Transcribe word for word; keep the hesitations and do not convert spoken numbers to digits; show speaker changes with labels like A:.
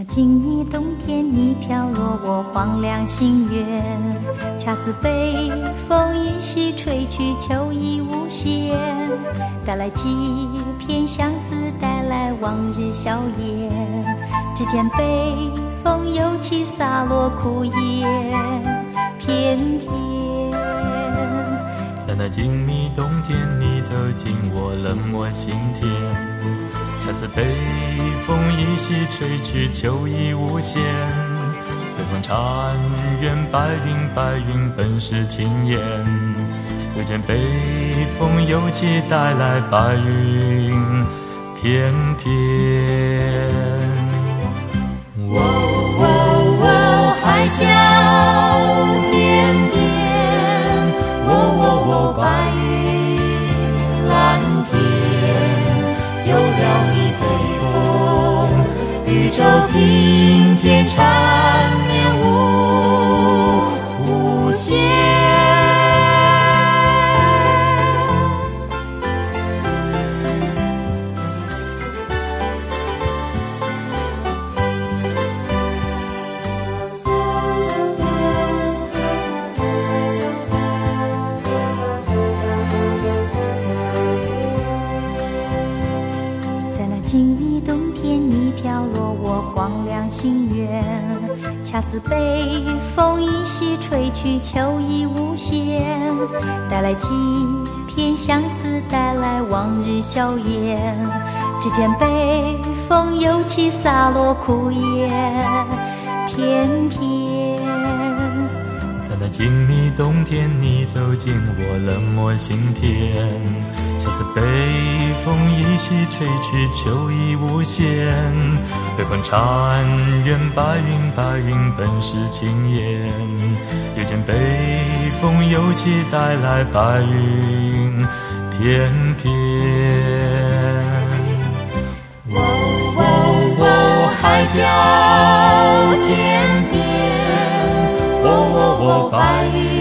A: 那静谧冬天，你飘落我荒凉心愿，恰似北风一袭吹去，秋意无限，带来几片相思，带来往日笑颜。只见北风又起，洒落枯叶片片。
B: 在那静谧冬天，你走进我冷漠心田，恰似北风一袭吹去，秋意无限。北风缠远白云，白云本是轻烟。又见北风又起，带来白云片片。
A: 喔喔喔，海角天边，喔喔喔，白云蓝天。有了你，北风宇宙平添，缠绵无无限。静谧冬天，你飘落我荒凉心愿，恰似北风一袭吹去，秋意无限，带来几片相思，带来往日笑颜。只见北风又起，洒落枯叶片片。
B: 在那静谧冬天，你走进我冷漠心田，恰似北风一袭吹去，秋意无限。北风缠远白云，白云本是轻烟。又见北风又起，带来白云片片。
A: 喔喔喔，海角天边，喔喔喔，白云